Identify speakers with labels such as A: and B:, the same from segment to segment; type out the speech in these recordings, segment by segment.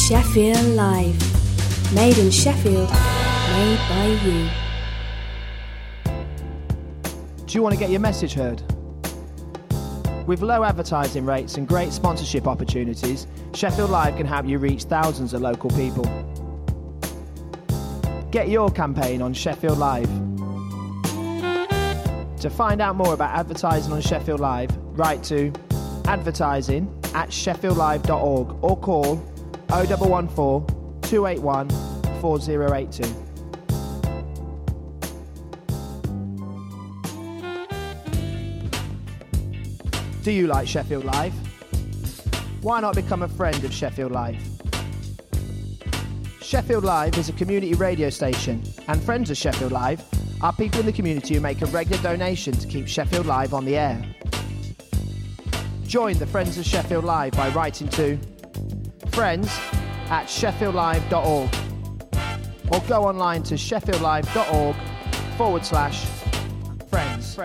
A: Sheffield Live. Made in Sheffield, made by you.
B: Do you want to get your message heard? With low advertising rates and great sponsorship opportunities, Sheffield Live can help you reach thousands of local people. Get your campaign on Sheffield Live. To find out more about advertising on Sheffield Live, write to advertising@sheffieldlive.org or call 0114 281 4082. Do you like Sheffield Live? Why not become a friend of Sheffield Live? Sheffield Live is a community radio station, and friends of Sheffield Live are people in the community who make a regular donation to keep Sheffield Live on the air. Join the Friends of Sheffield Live by writing to friends@sheffieldlive.org or go online to sheffieldlive.org/friends.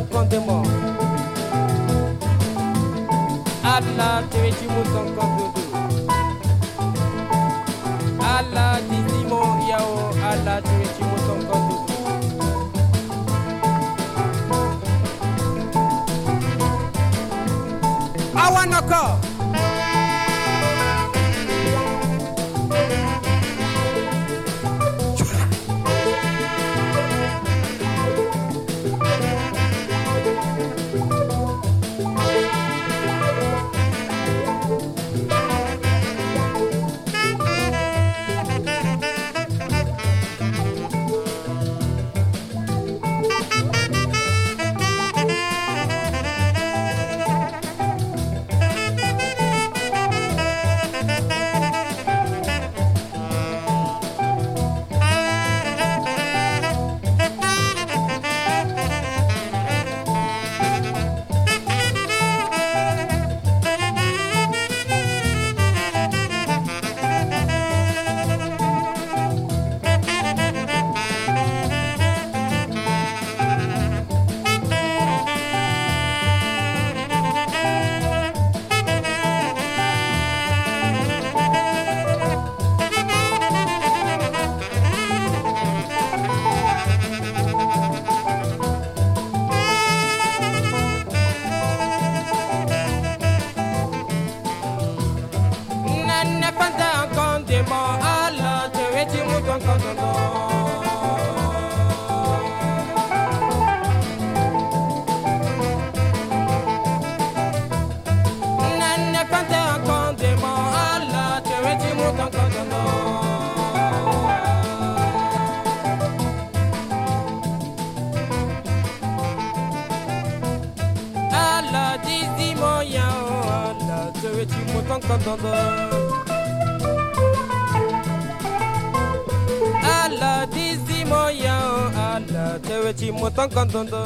C: kondemo Allah tewe chimuton kondudu Allah dizimo yao Allah tewe chimuton kondudu Awanoko Allah dizimo yao Allah tewe chimuton kondondo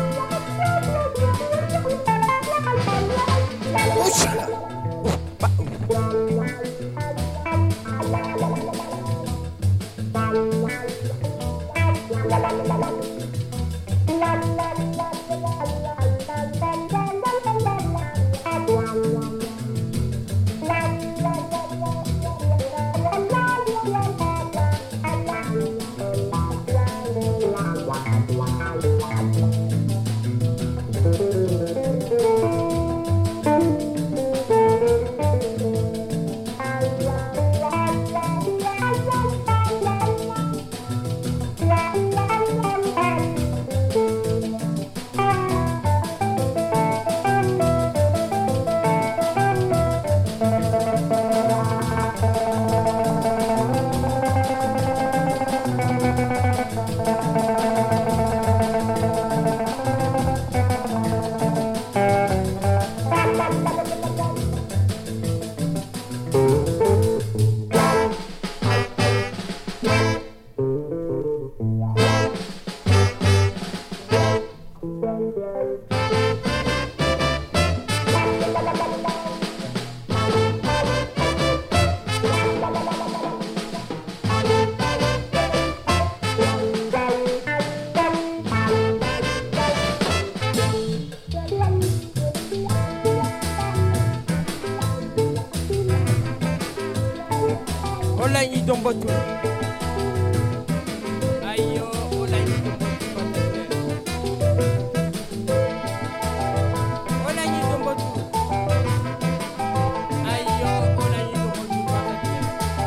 C: Olanyi dombotu Ayo olanyi dombotu patene Olanyi dombotu Ayo olanyi dombotu patene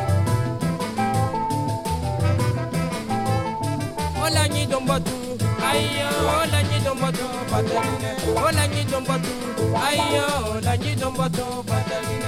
C: Olanyi dombotu Ayo olanyi dombotu patene Olanyi dombotu Ayo olanyi dombotu patene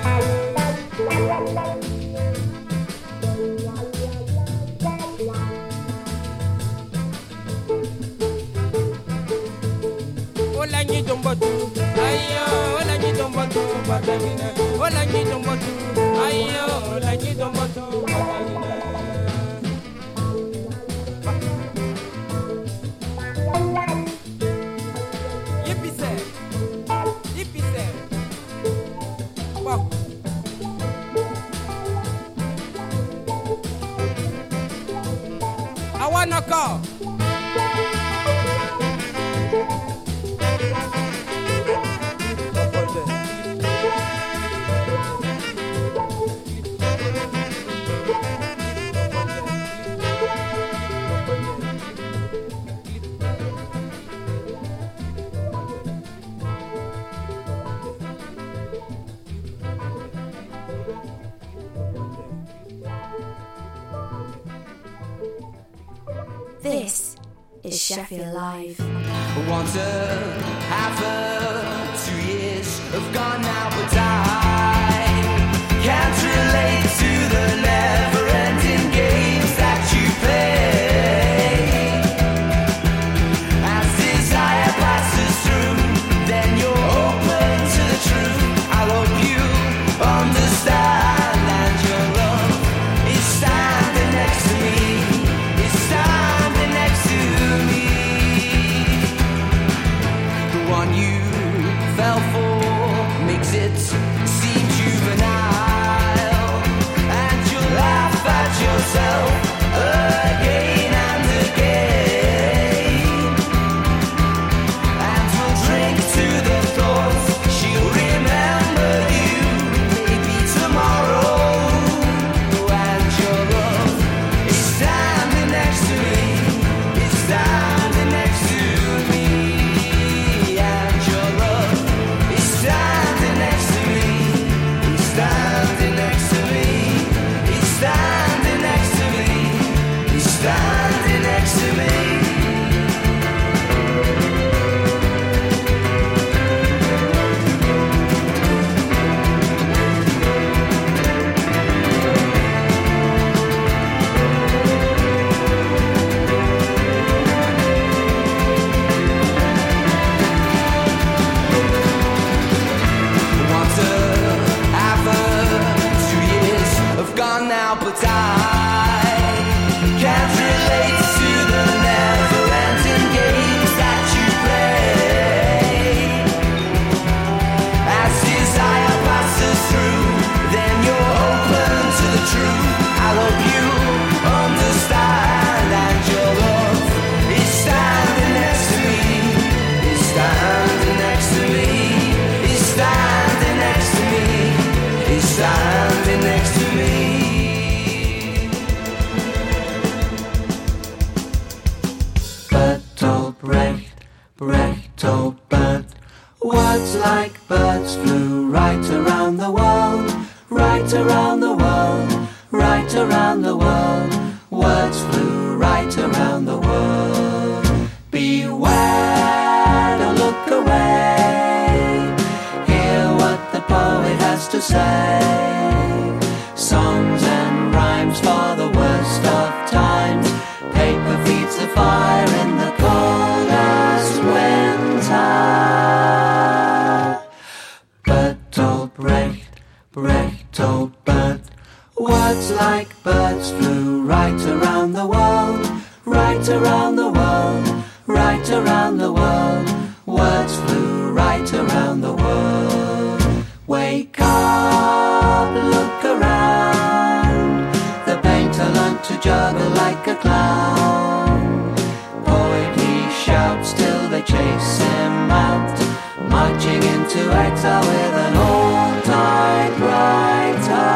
C: Olanyi dombotu, ayo, olanyi dombotu, patagina. Olanyi dombotu, ayo, olanyi dombotu, patagina. Yipise, yipise. Wow. I wanna call.
A: This is Sheffield Live.
D: Once half 2 years have gone now, but I can't relate to the never-ending games that you play. As desire passes through, then you're open to the truth. I hope you understand, and your love is standing next to me. It's standing next to me. The one you fell for makes it seem juvenile, and you laugh at yourself again and again, and we'll drink to the thoughts she'll remember you maybe tomorrow, and your love is standing next to me. It's standing next to me, and your love is standing next to me. It's standing next to me. It's standing next to me. It's standing next to me. Once half 2 years have gone now, but I can't relate to the never-ending games that you play. As desire passes through, then you're open to the truth. I hope you understand, and your love is standing next to me. It's standing next to me. It's standing next to me. It's standing next to me. Bert told Brecht, Brecht told Bert. Words like birds flew right around the world, right around the world, right around the world. Words flew right around the world. Beware, don't look away. Hear what the poet has to say. Songs and rhymes for the worst of times. Paper feeds the fire in the coldest winter. Bert told Brecht, Brecht told Bert. Words like birds flew right around the world, right around the world, right around the world. Words flew right around the world. Wake up, look around. The painter learned to juggle like a clown. Poet he shouts till they chase him out, marching into exile with an old typewriter.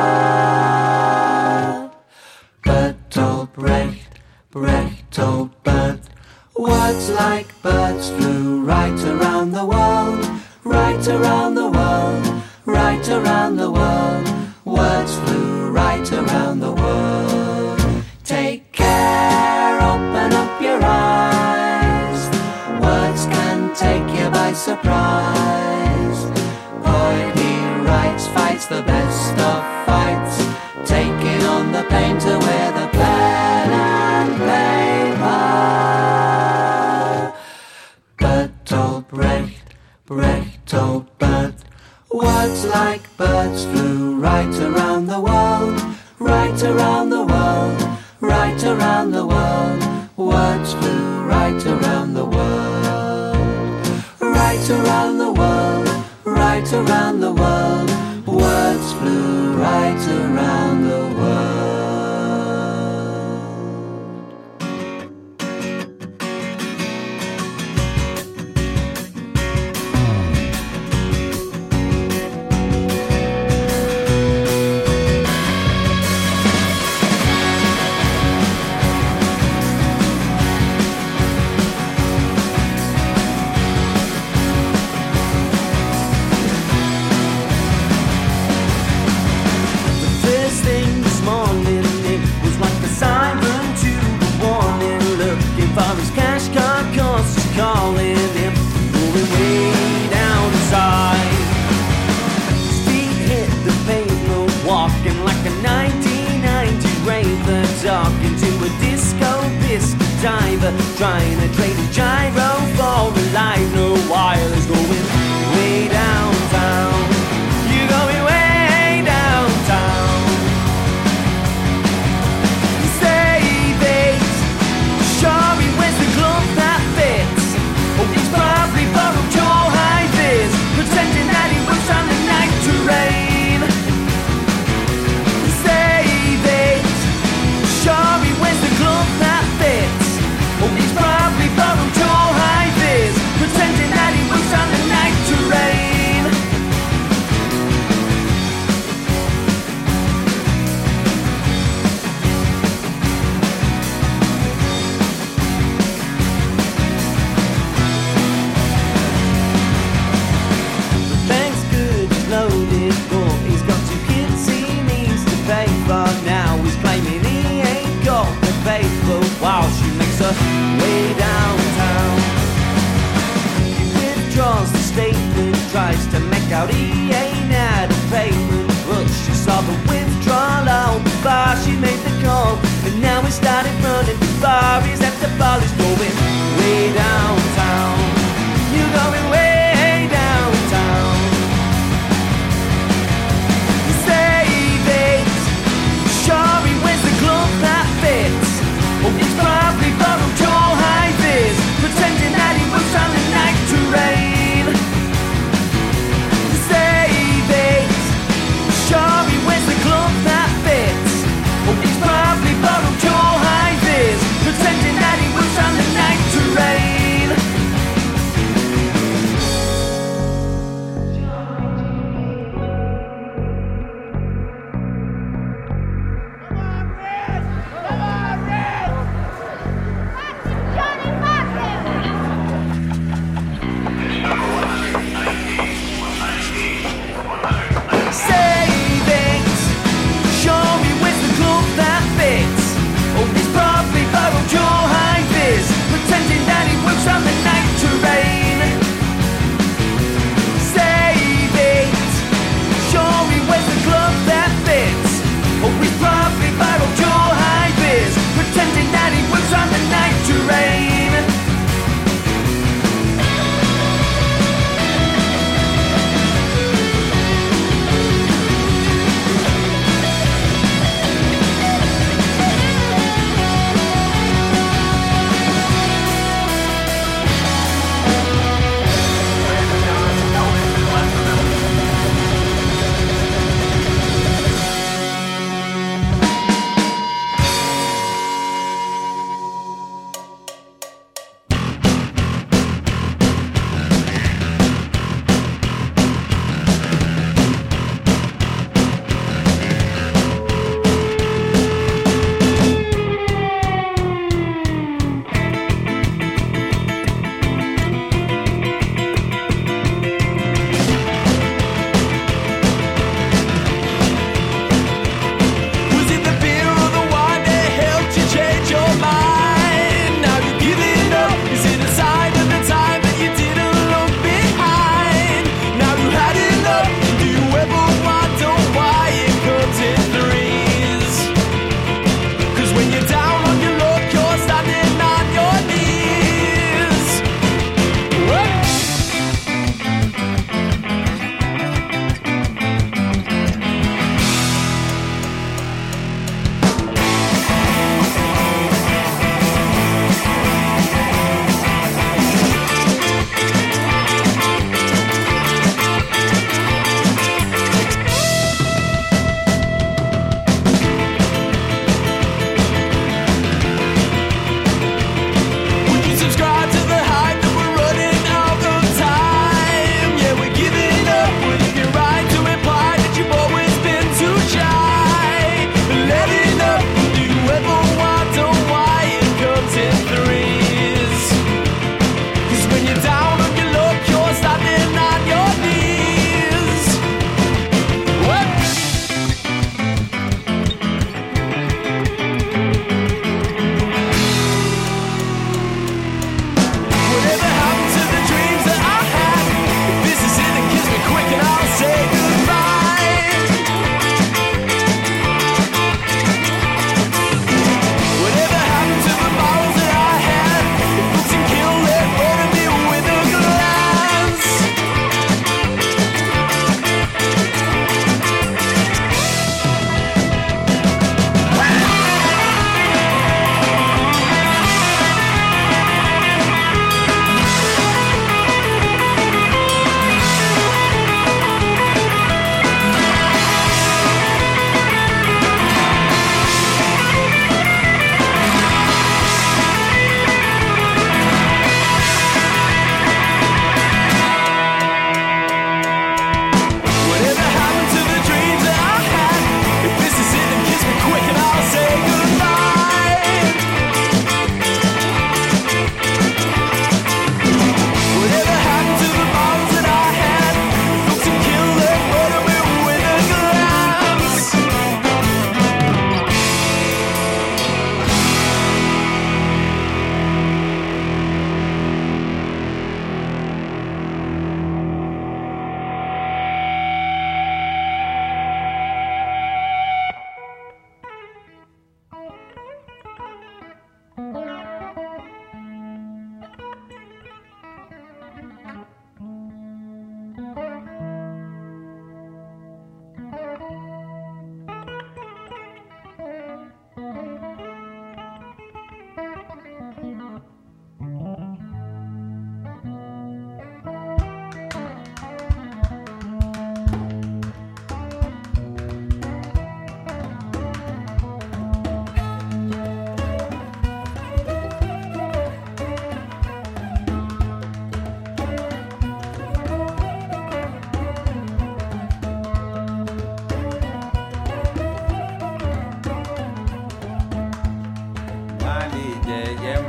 D: Bert told Brecht, Brecht told Bert. Words like birds flew right around the world, right around the world, right around the world. Words flew right around the world. Take care, open up your eyes. Words can take you by surprise. Poet he writes, fights the best of fights, taking on the painter with a pen and paper. Bert told Brecht, Brecht told Bert. Words like birds flew right around the world, right around the world, right around the world. Words flew right around the world, right around the world, right around the world. Words flew right around the world.
E: Thing
D: trying to trade a gyro for a life. No wireless going way downtown. You're going way downtown. Save it. Sure, he wears the glove that fits. Oh, he's probably borrowed your high vis, pretending that he was on the night terrain. Save it. Sure, he wears the glove that fits. Oh, he's probably borrowed your high vis, pretending that he was on the night terrain. The bank's good, he's loaded, but he's got 2 kids he needs to pay for. Now he's claiming he ain't got the faith, but while she makes her way downtown, he withdraws the statement, tries to make out he ain't had a payment, but she saw the withdrawal out before she made the call, and now he started running before he's at the ball. He's going way downtown. You're going way downtown. Save it. Sure, he wears the glove that fits. Oh, he's probably borrowed your high vis, pretending that he was on the night terrain. Save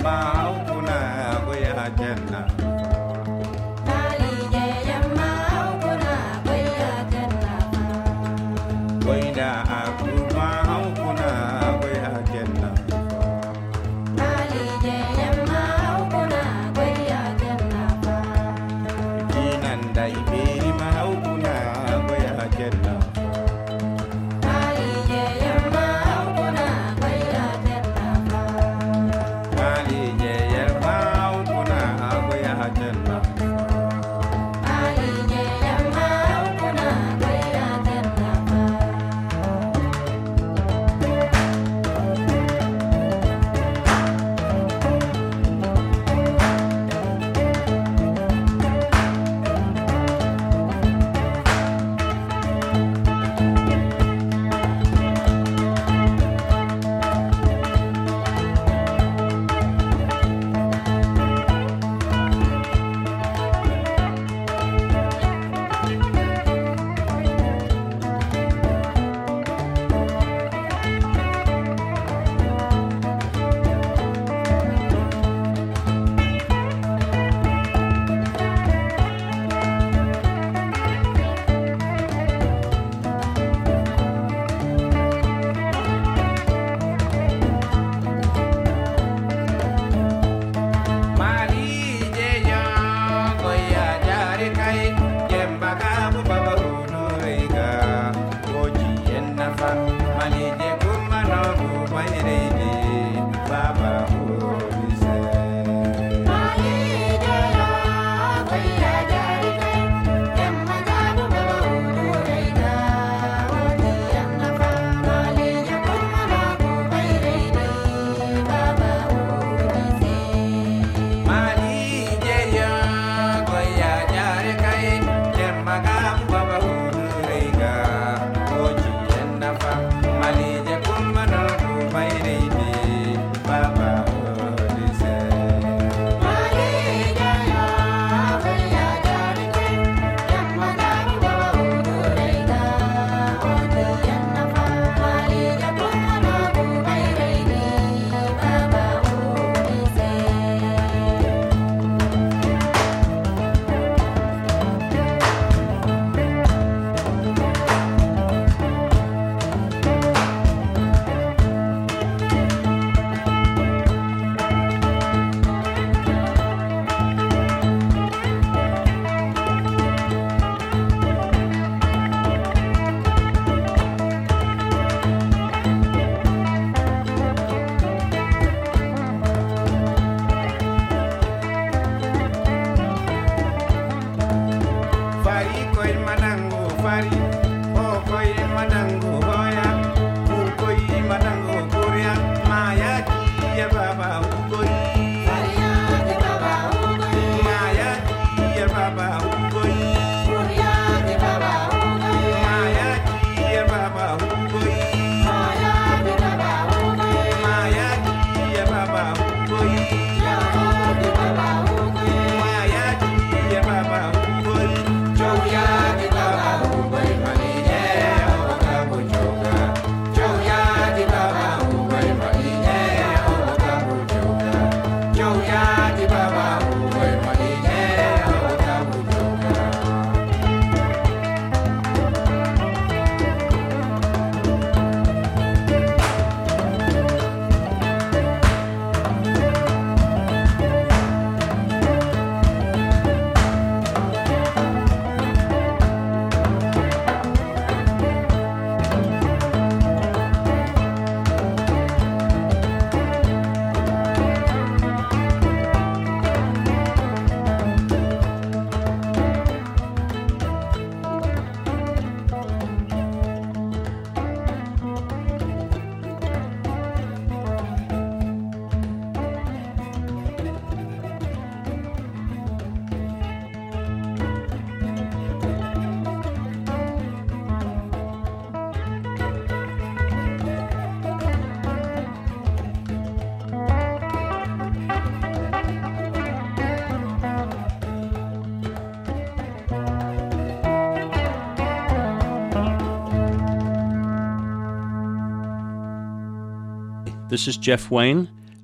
E: This is Jeff Wayne,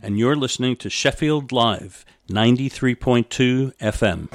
E: and you're listening to Sheffield Live, 93.2 FM.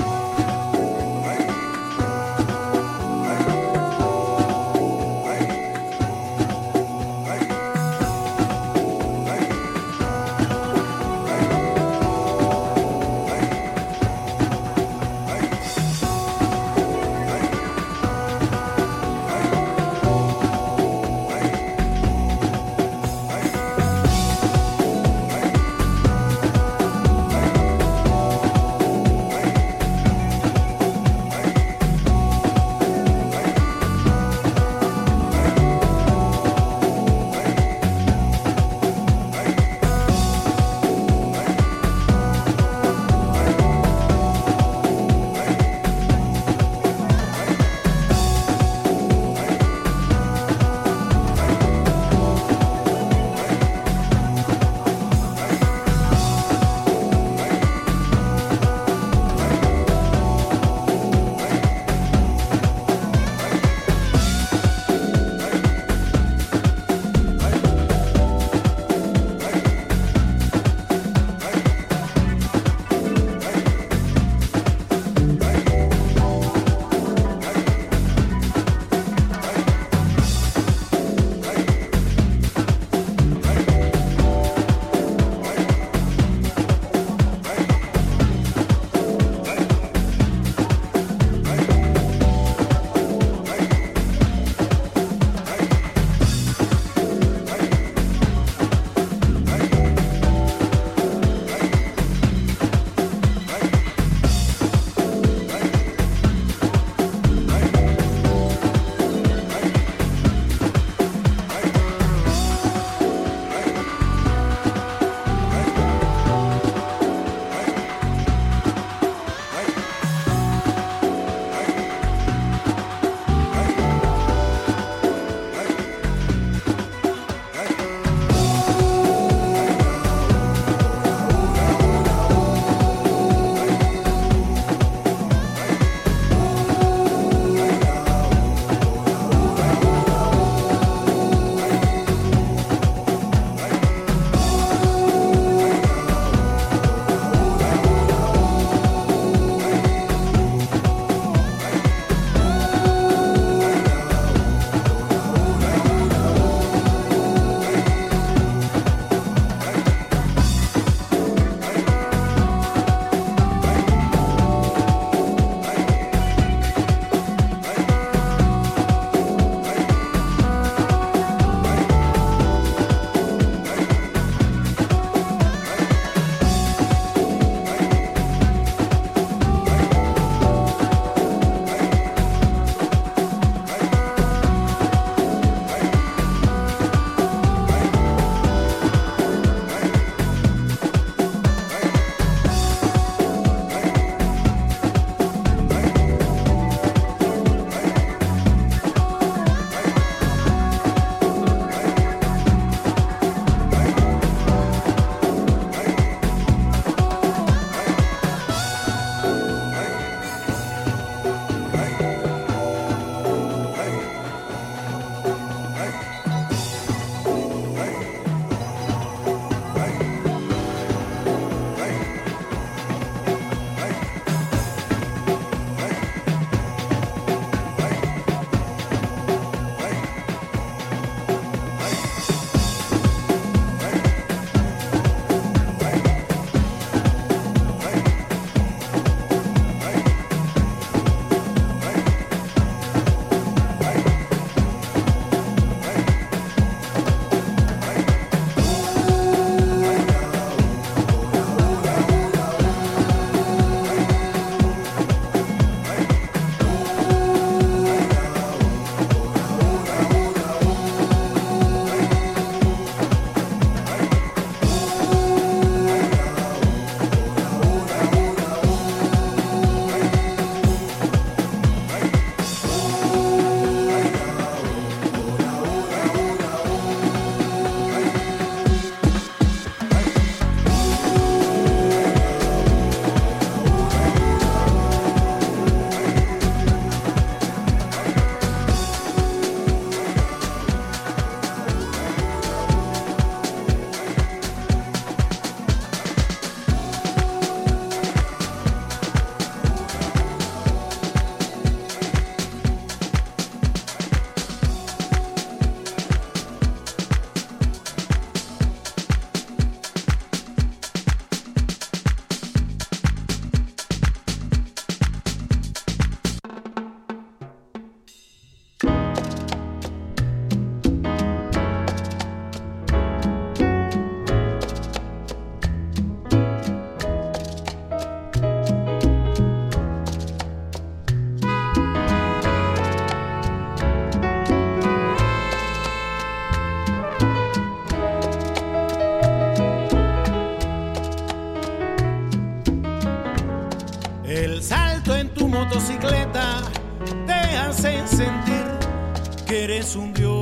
F: que eres un Dios.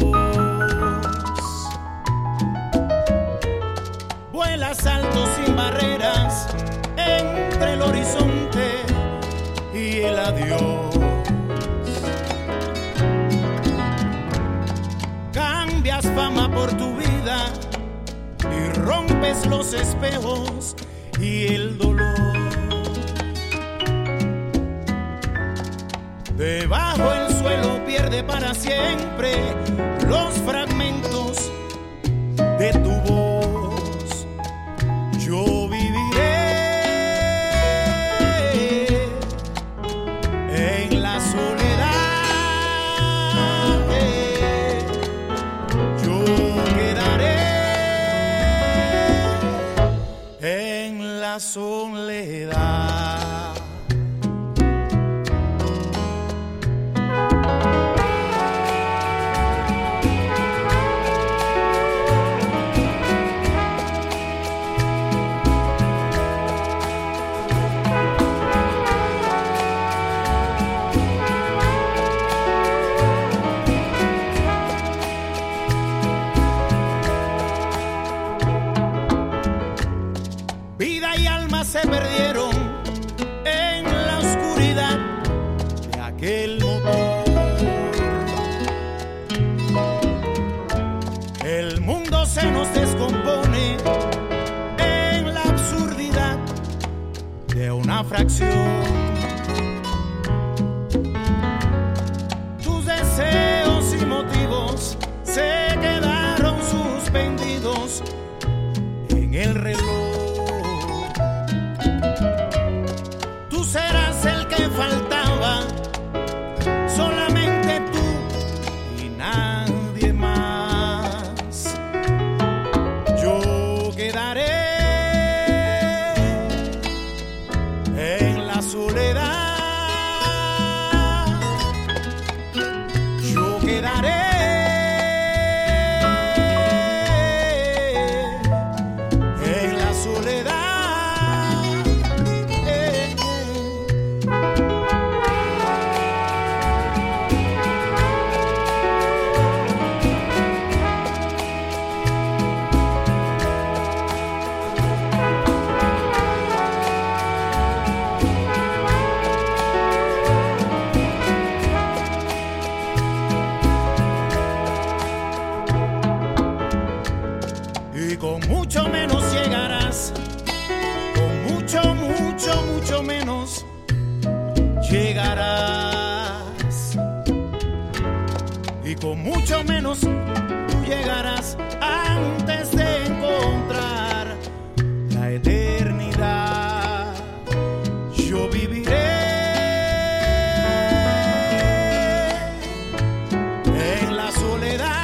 F: Vuelas alto sin barreras entre el horizonte y el adiós. Cambias fama por tu vida y rompes los espejos y el dolor. Debajo el suelo pierde para siempre los fragmentos de tu voz. Yo viviré en la soledad. Yo quedaré en la soledad. Se perdieron en la oscuridad de aquel motor. El mundo se nos descompone en la absurdidad de una fracción. Tus deseos y motivos se quedaron suspendidos en el reloj. Serás el que faltaba, solamente tú y nadie más. Yo quedaré en la soledad. Yo quedaré en la soledad. Con mucho menos llegarás, con mucho menos llegarás. Y con mucho menos tú llegarás antes de encontrar la eternidad. Yo viviré en la soledad.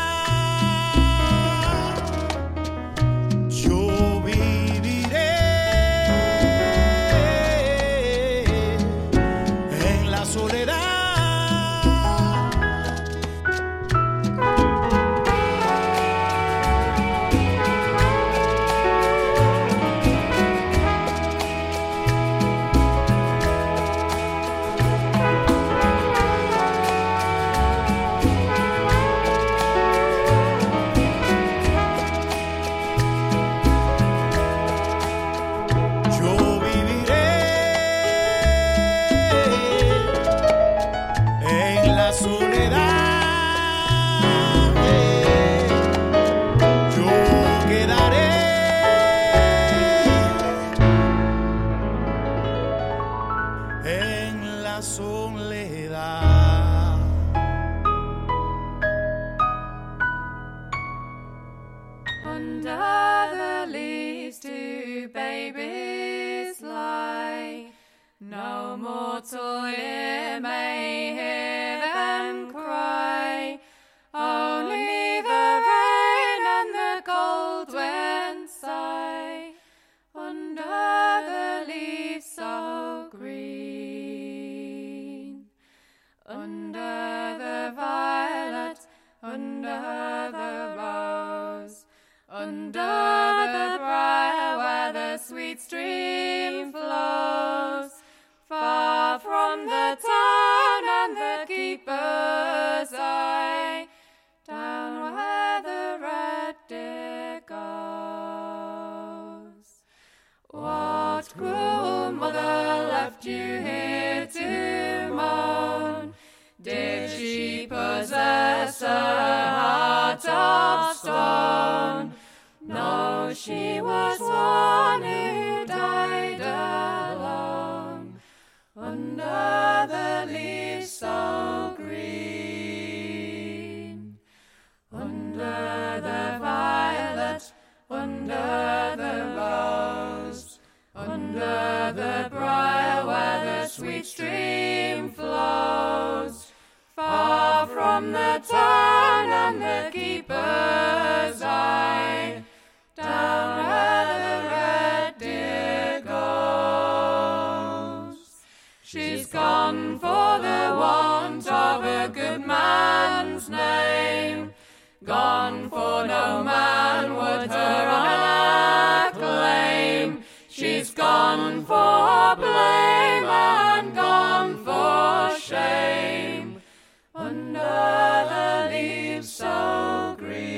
G: Mortal ear may hear them cry, only the rain and the cold wind sigh under the leaves so green, under the violet, under the rose, under the briar where the sweet stream flows. Far from the town and the keepers most cruel mother left you here to moan? Did she possess a heart of stone? No, she was one who died alone, under the leaves so green, under the violet, under the rose, under the briar where the sweet stream flows, far from the town and the keeper's eye, down where the red deer goes. She's gone for the want of a good man's name, gone for no man would her honor claim. She's gone for blame and gone for shame, under the leaves so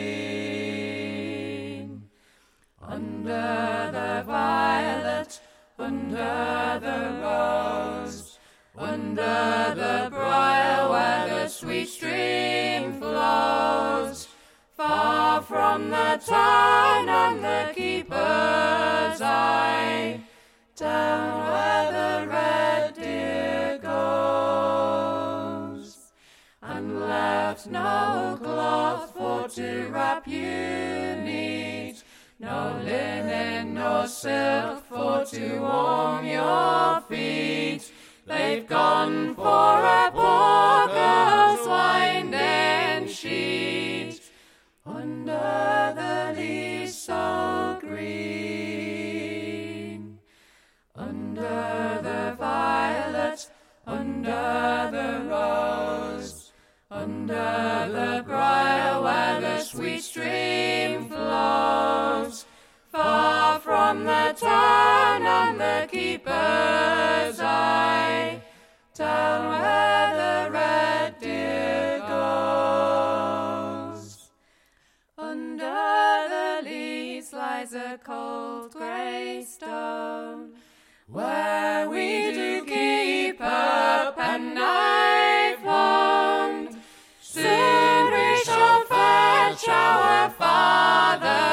G: green, under the violet, under the rose, under the briar where the sweet stream flows, far from the town and the keeper's eye, down where the red deer goes, and left no cloth for to wrap you neat, no linen nor silk for to warm your feet. They've gone for a poor girl's winding sheet, under the leaves so green, under the violet, under the rose, under the briar where the sweet stream flows, far from the town and the keeper's eye, down where the red deer goes. Under the leaves lies a cold grey stone, where we do keep a penknife wound. Soon we shall fetch our father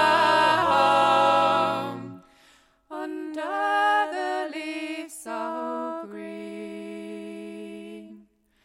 G: home, under the leaves so green,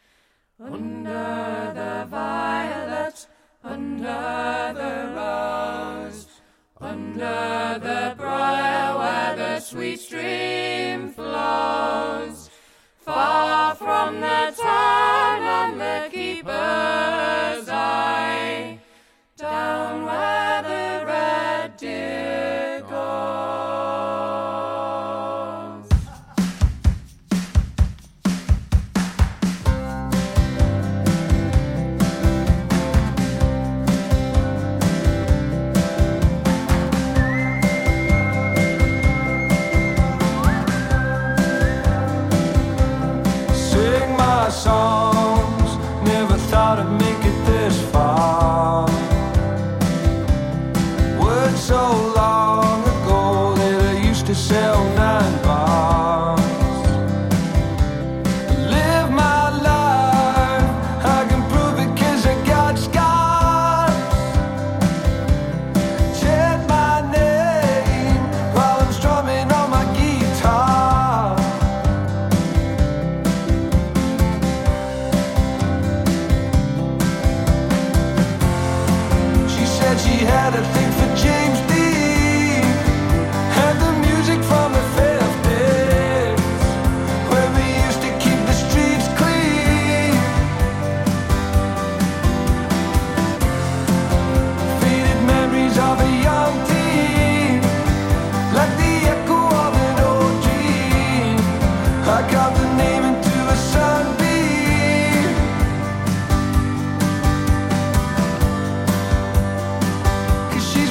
G: under the violet, under the rose, under the briar where the sweet stream flows, far from the town and the keeper's eye, down where the red deer goes.
H: Sing my songs, never thought I'd make it this far. Words so long ago that I used to sell 9 bars. Live my life, I can prove it 'cause I got scars. Chant my name while I'm strumming on my guitar. She said she had a thing for James Dean and the music from the 50s, where we used to keep the streets clean. Faded memories of a young teen, like the echo of an old dream. I got the name into a sunbeam. 'Cause she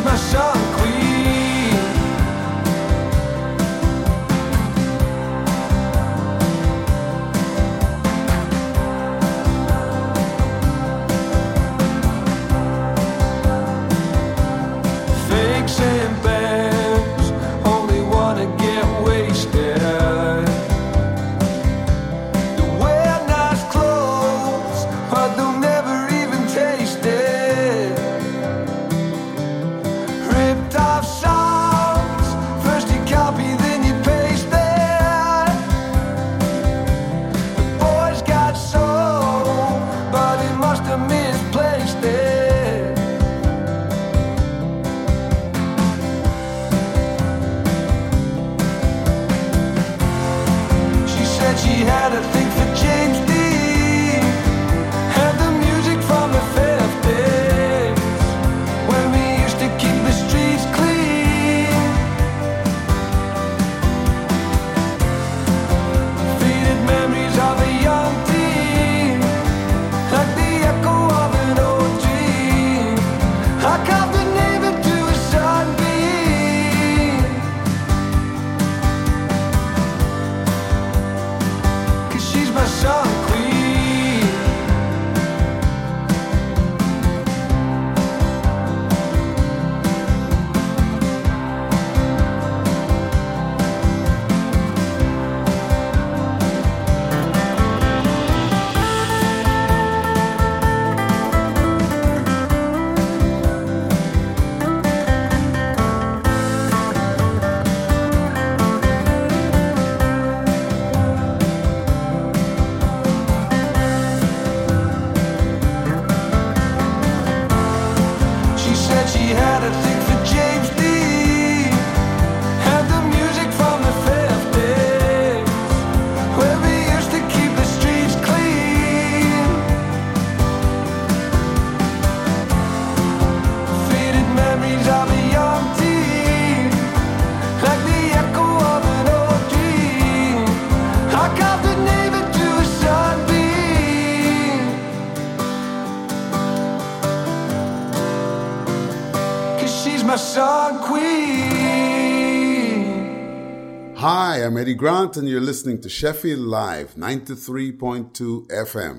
H: my song queen.
I: Hi, I'm Eddie Grant, and you're listening to Sheffield Live, 93.2 FM.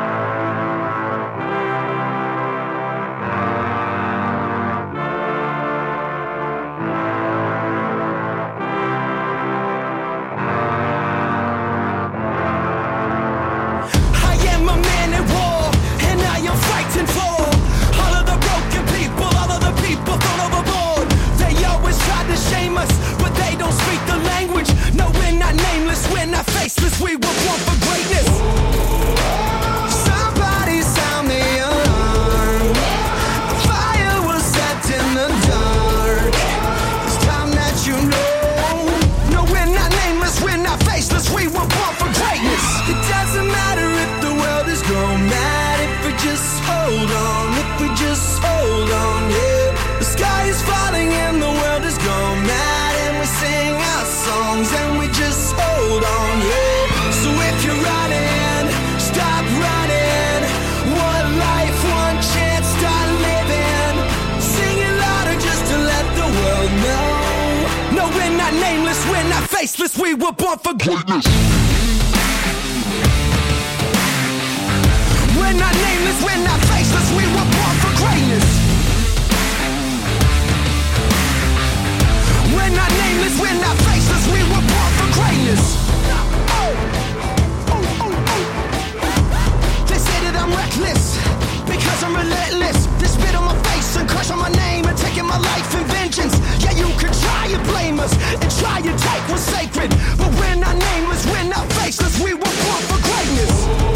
D: We were born for greatness. Somebody sound the alarm. A fire was set in the dark. It's time that you know. No, we're not nameless, we're not faceless. We were born for greatness. It doesn't matter if the world is gone mad. If we just hold on, if we just hold on, yeah. The sky is falling and the world is gone mad. And we sing our songs and we just hold on, yeah. So if you're running, stop running. One life, one chance, start living. Sing it louder just to let the world know. No, we're not nameless, we're not faceless. We were born for greatness. We're not nameless, we're not faceless. We were born for greatness. We're not nameless, we're not faceless. We were born for greatness. I'm reckless, because I'm relentless. They spit on my face and crush on my name and taking my life in vengeance. Yeah, you can try and blame us and try and take what's sacred, but we're not nameless, we're not faceless. We were born for greatness.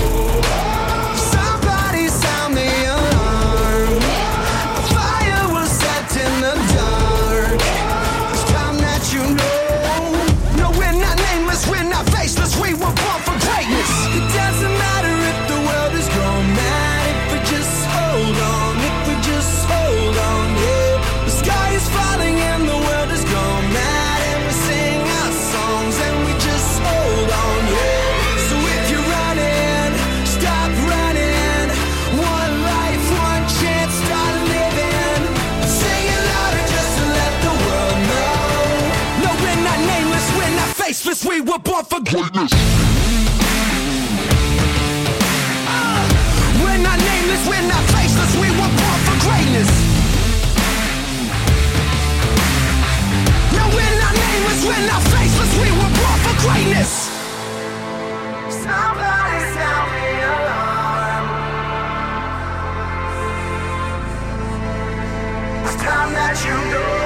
D: Somebody sound the alarm. A fire was set in the dark. It's time that you know. No, we're not nameless, we're not faceless. We were born for greatness. It doesn't matter if the world is gone mad. If we just hold on, if we just hold on, yeah. The sky is falling and the world is gone mad. And we sing our songs and we just hold on, yeah. So if you're running, stop running. One life, one chance, start living. Sing it louder just to let the world know. No, we're not nameless, we're not faceless. We were born for greatness. We're not nameless, we're not faceless. We were born for greatness. No, we're not nameless, we're not faceless. We were born for greatness. Somebody sound the alarm. It's time that you know.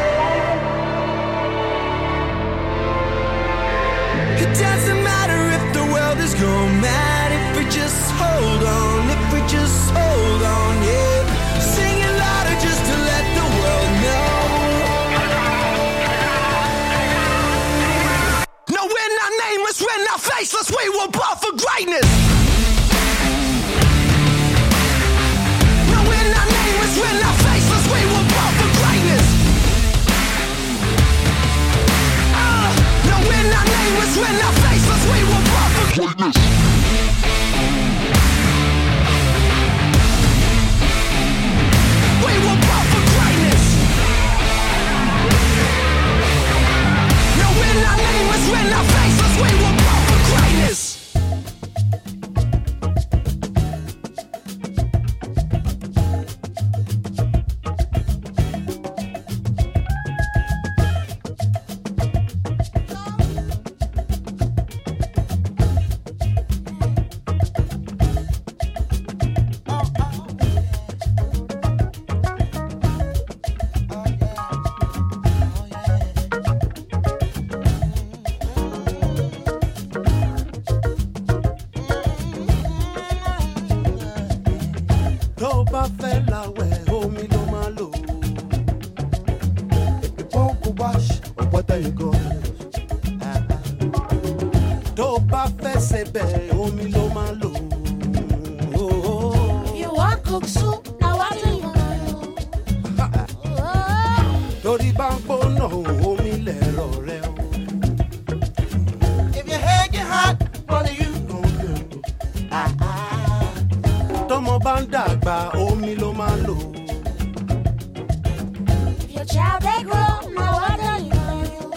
D: It doesn't matter if the world is gone mad. If we just hold on, if we just hold on, yeah. Sing it louder just to let the world know. No, we're not nameless, we're not faceless. We were born for greatness. No, we're not nameless, we're not faceless. We were born for greatness. No, we're not nameless, we're not faceless. We were born for greatness. We were born for greatness. No, we're not nameless, we're not faceless. We were born for greatness.
G: Your child they grow, now what are you gonna do?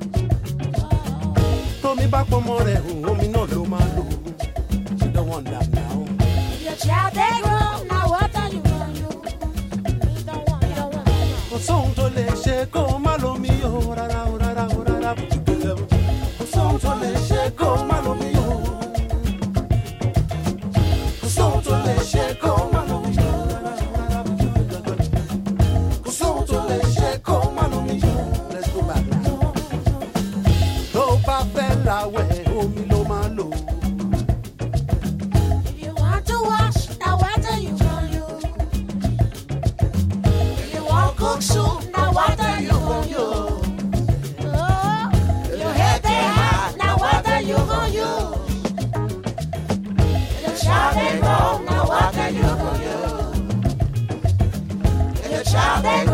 F: Tómi bá pọmọ rẹ̀ hùn, omi náà ló máa lò. You don't want that now.
G: Your child they grow, now what are you gonna do? You don't want that.
F: Kò sóhun tó lè ṣe kó o má lómi o, rárá o, rárá o, rárá o. Kò sóhun tó lè ṣe kó o má lómi o. Kò sóhun tó lè ṣe kó o má lómi o, rárá o, rárá o. Kò sóhun tó lè ṣe kó o má lómi o. Let's go back now. Tó bá fẹ́ láwẹ̀, omi ló máa lò.
G: If you want to wash, now what are you gonna do? If you want cook soup, now what are you gonna do? Oh, your head they hot, now what are you gonna do? Your child they grow, now what are you gonna do? Your child they